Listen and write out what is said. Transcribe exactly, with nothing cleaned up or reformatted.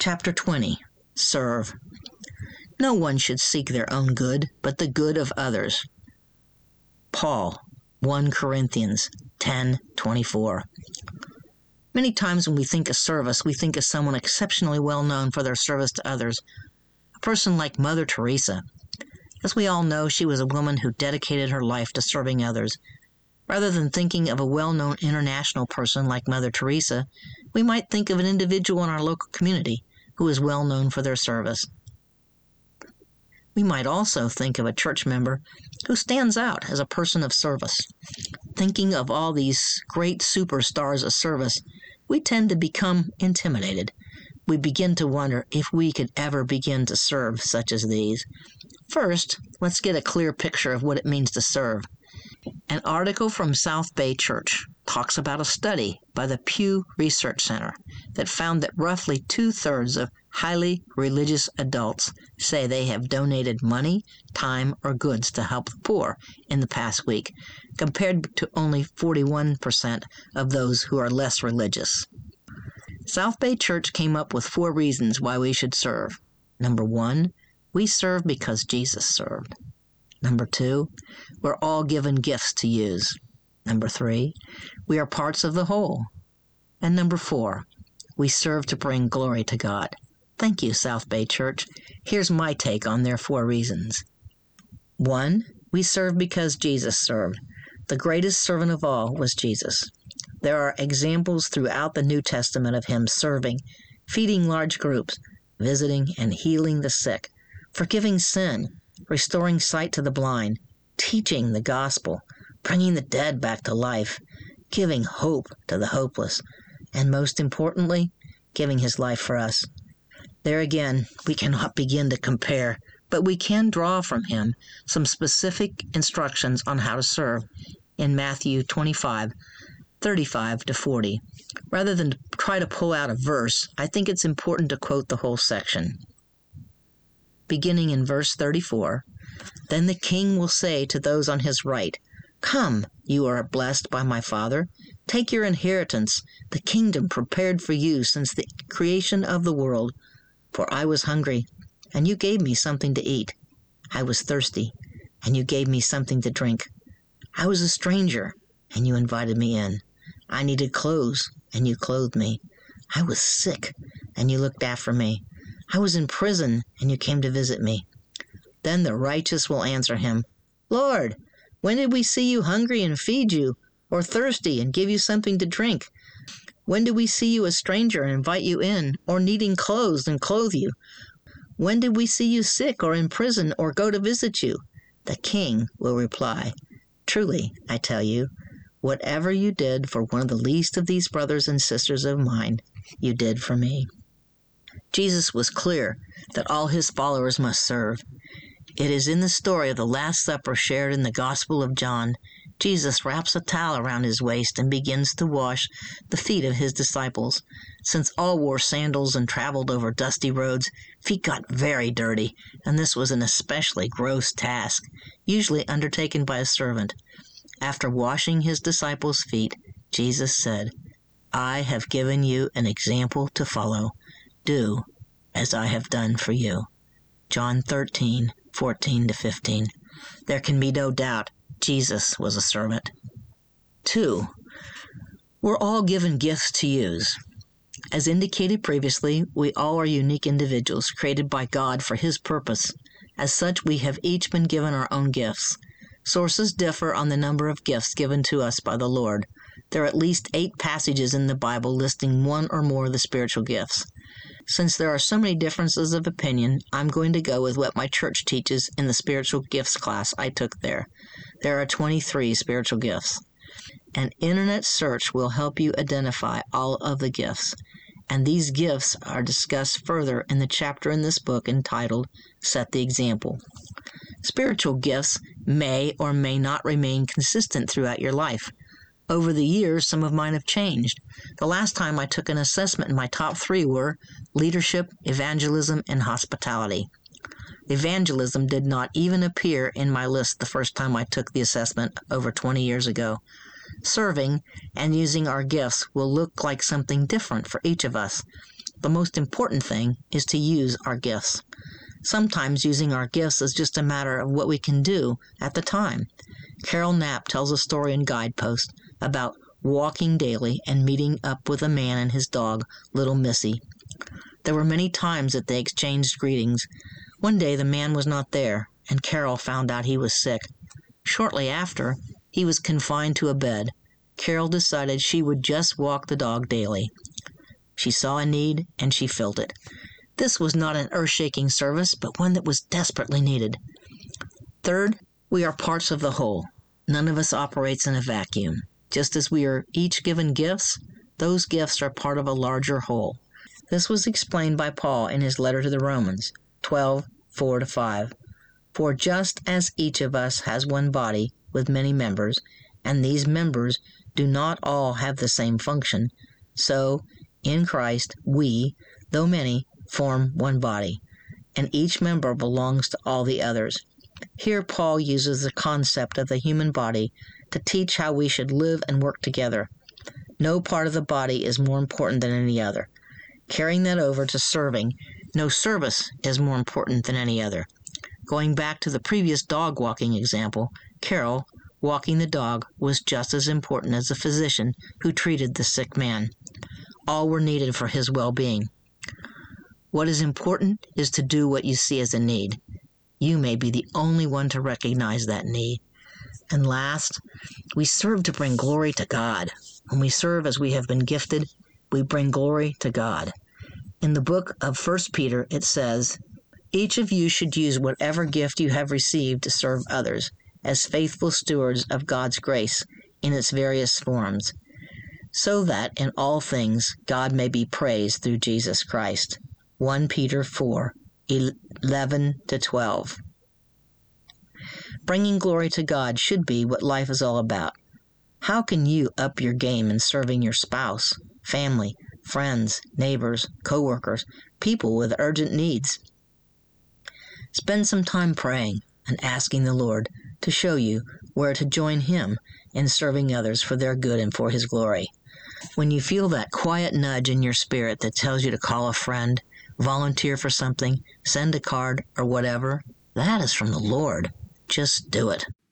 Chapter twenty. Serve. No one should seek their own good, but the good of others. Paul, First Corinthians ten twenty-four. Many times when we think of service, we think of someone exceptionally well known for their service to others. A person like Mother Teresa. As we all know, she was a woman who dedicated her life to serving others. Rather than thinking of a well-known international person like Mother Teresa, we might think of an individual in our local community who is well known for their service. We might also think of a church member who stands out as a person of service. Thinking of all these great superstars of service, we tend to become intimidated. We begin to wonder if we could ever begin to serve such as these. First, let's get a clear picture of what it means to serve. An article from South Bay Church talks about a study by the Pew Research Center that found that roughly two-thirds of highly religious adults say they have donated money, time, or goods to help the poor in the past week, compared to only forty-one percent of those who are less religious. South Bay Church came up with four reasons why we should serve. Number one, we serve because Jesus served. Number two, we're all given gifts to use. Number three, we are parts of the whole. And number four, we serve to bring glory to God. Thank you, South Bay Church. Here's my take on their four reasons. One, we serve because Jesus served. The greatest servant of all was Jesus. There are examples throughout the New Testament of him serving, feeding large groups, visiting and healing the sick, forgiving sin, restoring sight to the blind, teaching the gospel, bringing the dead back to life, giving hope to the hopeless, and most importantly, giving his life for us. There again, we cannot begin to compare, but we can draw from him some specific instructions on how to serve in Matthew twenty-five, thirty-five to forty. Rather than try to pull out a verse, I think it's important to quote the whole section. Beginning in verse thirty-four, "Then the king will say to those on his right, 'Come, you are blessed by my Father. Take your inheritance, the kingdom prepared for you since the creation of the world. For I was hungry, and you gave me something to eat. I was thirsty, and you gave me something to drink. I was a stranger, and you invited me in. I needed clothes, and you clothed me. I was sick, and you looked after me. I was in prison, and you came to visit me.' Then the righteous will answer him, 'Lord, when did we see you hungry and feed you, or thirsty and give you something to drink? When did we see you a stranger and invite you in, or needing clothes and clothe you? When did we see you sick or in prison or go to visit you?' The king will reply, 'Truly, I tell you, whatever you did for one of the least of these brothers and sisters of mine, you did for me.'" Jesus was clear that all his followers must serve. It is in the story of the Last Supper shared in the Gospel of John. Jesus wraps a towel around his waist and begins to wash the feet of his disciples. Since all wore sandals and traveled over dusty roads, feet got very dirty, and this was an especially gross task, usually undertaken by a servant. After washing his disciples' feet, Jesus said, "I have given you an example to follow. Do as I have done for you." John thirteen, fourteen to fifteen. There can be no doubt Jesus was a servant. Two, we're all given gifts to use. As indicated previously, we all are unique individuals created by God for his purpose. As such, we have each been given our own gifts. Sources differ on the number of gifts given to us by the Lord. There are at least eight passages in the Bible listing one or more of the spiritual gifts. Since there are so many differences of opinion, I'm going to go with what my church teaches in the spiritual gifts class I took there. There are twenty-three spiritual gifts. An internet search will help you identify all of the gifts, and these gifts are discussed further in the chapter in this book entitled Set the Example. Spiritual gifts may or may not remain consistent throughout your life. Over the years, some of mine have changed. The last time I took an assessment, my top three were leadership, evangelism, and hospitality. Evangelism did not even appear in my list the first time I took the assessment over twenty years ago. Serving and using our gifts will look like something different for each of us. The most important thing is to use our gifts. Sometimes using our gifts is just a matter of what we can do at the time. Carol Knapp tells a story in Guidepost about walking daily and meeting up with a man and his dog, Little Missy. There were many times that they exchanged greetings. One day the man was not there, and Carol found out he was sick. Shortly after, he was confined to a bed. Carol decided she would just walk the dog daily. She saw a need, and she filled it. This was not an earth-shaking service, but one that was desperately needed. Third, we are parts of the whole. None of us operates in a vacuum. Just as we are each given gifts, those gifts are part of a larger whole. This was explained by Paul in his letter to the Romans, twelve, four to five. For just as each of us has one body with many members, and these members do not all have the same function, so in Christ we, though many, form one body, and each member belongs to all the others. Here Paul uses the concept of the human body to teach how we should live and work together. No part of the body is more important than any other. Carrying that over to serving, no service is more important than any other. Going back to the previous dog walking example, Carol, walking the dog, was just as important as the physician who treated the sick man. All were needed for his well-being. What is important is to do what you see as a need. You may be the only one to recognize that need. And last, we serve to bring glory to God. When we serve as we have been gifted, we bring glory to God. In the book of First Peter, it says, "Each of you should use whatever gift you have received to serve others, as faithful stewards of God's grace in its various forms, so that in all things God may be praised through Jesus Christ." First Peter four, eleven to twelve. Bringing glory to God should be what life is all about. How can you up your game in serving your spouse, family, friends, neighbors, coworkers, people with urgent needs? Spend some time praying and asking the Lord to show you where to join Him in serving others for their good and for His glory. When you feel that quiet nudge in your spirit that tells you to call a friend, volunteer for something, send a card, or whatever, that is from the Lord. Just do it.